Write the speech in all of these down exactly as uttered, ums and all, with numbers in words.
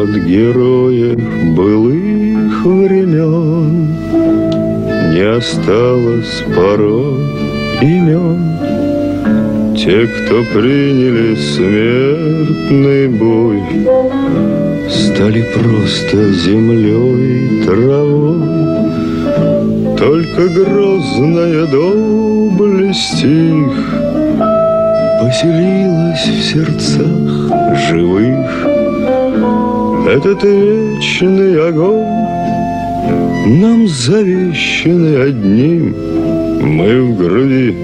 от героев былых времен не осталось порой имен. Те, кто приняли смертный бой, стали просто землей и травой. Только грозная доблесть их поселилась в сердцах живых. Этот вечный огонь нам завещанный одним, мы в груди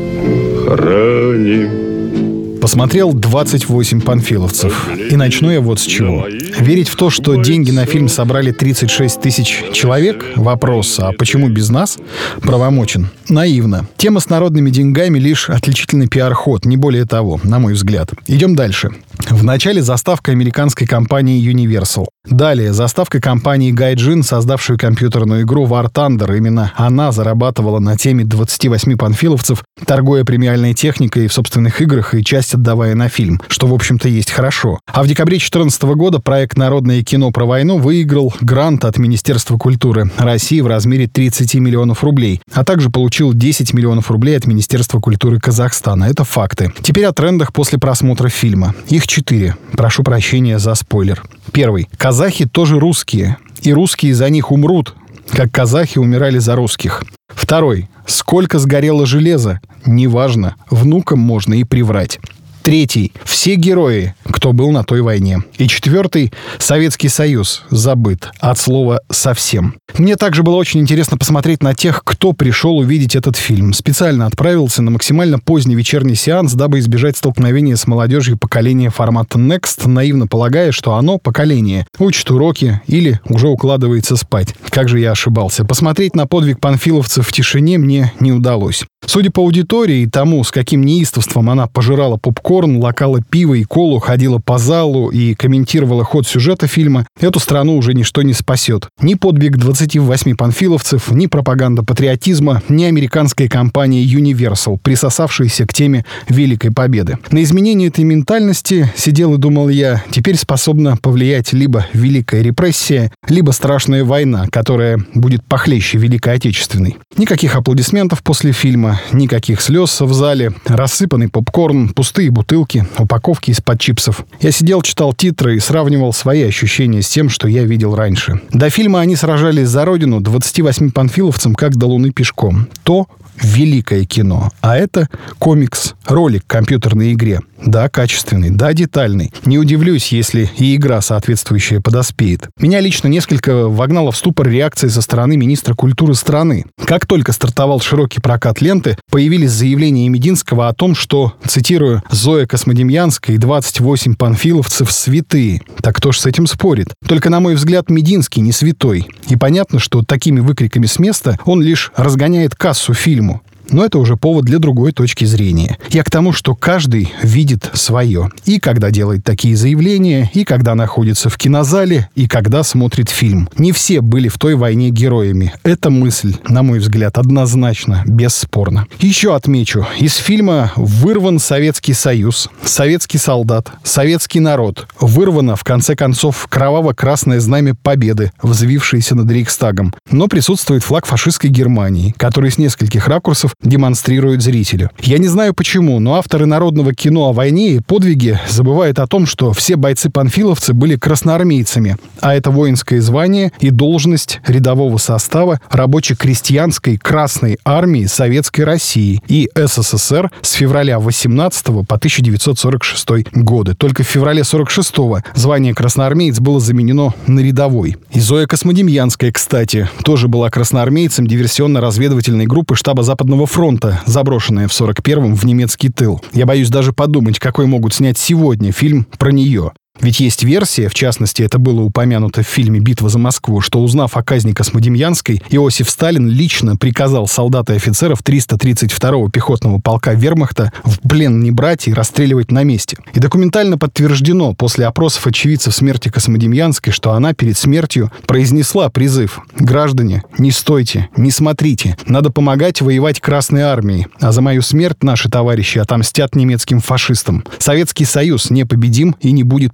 храним. Посмотрел двадцать восемь панфиловцев. И начну я вот с чего. Верить в то, что деньги на фильм собрали тридцать шесть тысяч человек? Вопрос, а почему без нас? Правомочен. Наивно. Тема с народными деньгами лишь отличительный пиар-ход, не более того, на мой взгляд. Идем дальше. В начале заставка американской компании Universal. Далее заставка компании Gaijin, создавшую компьютерную игру War Thunder. Именно она зарабатывала на теме двадцати восьми панфиловцев, торгуя премиальной техникой в собственных играх и часть отдавая на фильм, что, в общем-то, есть хорошо. А в декабре две тысячи четырнадцатого года проект «Народное кино про войну» выиграл грант от Министерства культуры России в размере тридцать миллионов рублей, а также получил десять миллионов рублей от Министерства культуры Казахстана. Это факты. Теперь о трендах после просмотра фильма. Их четыре. Прошу прощения за спойлер. Первый. Казахи тоже русские. И русские за них умрут, как казахи умирали за русских. Второй. Сколько сгорело железа? Неважно. Внукам можно и приврать. Третий. Все герои, кто был на той войне. И четвертый. Советский Союз. Забыт. От слова «совсем». Мне также было очень интересно посмотреть на тех, кто пришел увидеть этот фильм. Специально отправился на максимально поздний вечерний сеанс, дабы избежать столкновения с молодежью поколения формата Next, наивно полагая, что оно, поколение, учит уроки или уже укладывается спать. Как же я ошибался. Посмотреть на подвиг панфиловцев в тишине мне не удалось. Судя по аудитории и тому, с каким неистовством она пожирала попкорн, лакала пиво и колу, ходила по залу и комментировала ход сюжета фильма, эту страну уже ничто не спасет. Ни подвиг двадцати восьми панфиловцев, ни пропаганда патриотизма, ни американская компания Universal, присосавшаяся к теме Великой Победы. На изменение этой ментальности, сидел и думал я, теперь способна повлиять либо Великая репрессия, либо страшная война, которая будет похлеще Великой Отечественной. Никаких аплодисментов после фильма, никаких слез в зале, рассыпанный попкорн, пустые бутылки, упаковки из-под чипсов. Я сидел, читал титры и сравнивал свои ощущения с тем, что я видел раньше. До фильма они сражались за родину двадцати восьми панфиловцам как до Луны пешком. То великое кино. А это комикс, ролик к компьютерной игре. Да, качественный, да, детальный. Не удивлюсь, если и игра соответствующая подоспеет. Меня лично несколько вогнала в ступор реакции со стороны министра культуры страны. Как только стартовал широкий прокат ленты, появились заявления Мединского о том, что, цитирую, «Зоя Космодемьянская и двадцать восемь панфиловцев святые». Так кто ж с этим спорит? Только, на мой взгляд, Мединский не святой. И понятно, что такими выкриками с места он лишь разгоняет кассу фильму. Но это уже повод для другой точки зрения. Я к тому, что каждый видит свое. И когда делает такие заявления, и когда находится в кинозале, и когда смотрит фильм. Не все были в той войне героями. Эта мысль, на мой взгляд, однозначно, бесспорна. Еще отмечу. Из фильма вырван Советский Союз, советский солдат, советский народ. Вырвано, в конце концов, кроваво-красное знамя победы, взвившееся над Рейхстагом. Но присутствует флаг фашистской Германии, который с нескольких ракурсов демонстрирует зрителю. Я не знаю почему, но авторы народного кино о войне и подвиге забывают о том, что все бойцы-панфиловцы были красноармейцами, а это воинское звание и должность рядового состава рабоче-крестьянской Красной армии Советской России и СССР с февраля восемнадцатого по тысяча девятьсот сорок шестой годы. Только в феврале сорок шестого звание красноармеец было заменено на рядовой. И Зоя Космодемьянская, кстати, тоже была красноармейцем диверсионно-разведывательной группы штаба Западного фронта, заброшенная в сорок первом в немецкий тыл. Я боюсь даже подумать, какой могут снять сегодня фильм про нее. Ведь есть версия, в частности, это было упомянуто в фильме «Битва за Москву», что, узнав о казни Космодемьянской, Иосиф Сталин лично приказал солдат и офицеров триста тридцать второго пехотного полка вермахта в плен не брать и расстреливать на месте. И документально подтверждено после опросов очевидцев смерти Космодемьянской, что она перед смертью произнесла призыв: «Граждане, не стойте, не смотрите, надо помогать воевать Красной армии, а за мою смерть наши товарищи отомстят немецким фашистам. Советский Союз непобедим и не будет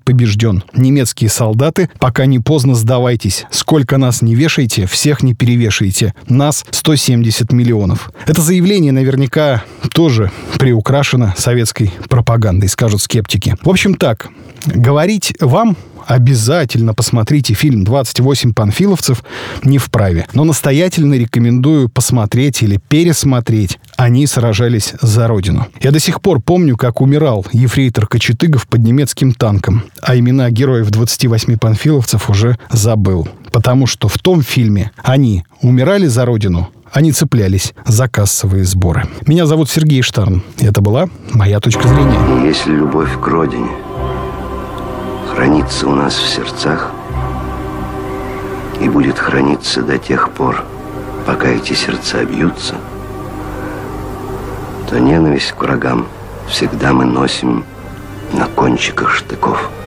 побежден. Немецкие солдаты, пока не поздно, сдавайтесь. Сколько нас не вешайте, всех не перевешайте. Нас сто семьдесят миллионов. Это заявление наверняка тоже приукрашено советской пропагандой, скажут скептики. В общем так, говорить вам... Обязательно посмотрите фильм «двадцать восемь панфиловцев» не вправе. Но настоятельно рекомендую посмотреть или пересмотреть. Они сражались за Родину. Я до сих пор помню, как умирал ефрейтор Кочетыгов под немецким танком. А имена героев двадцати восьми панфиловцев уже забыл. Потому что в том фильме они умирали за Родину, они цеплялись за кассовые сборы. Меня зовут Сергей Штарн. И это была моя точка зрения. Если любовь к родине хранится у нас в сердцах и будет храниться до тех пор, пока эти сердца бьются, то ненависть к врагам всегда мы носим на кончиках штыков.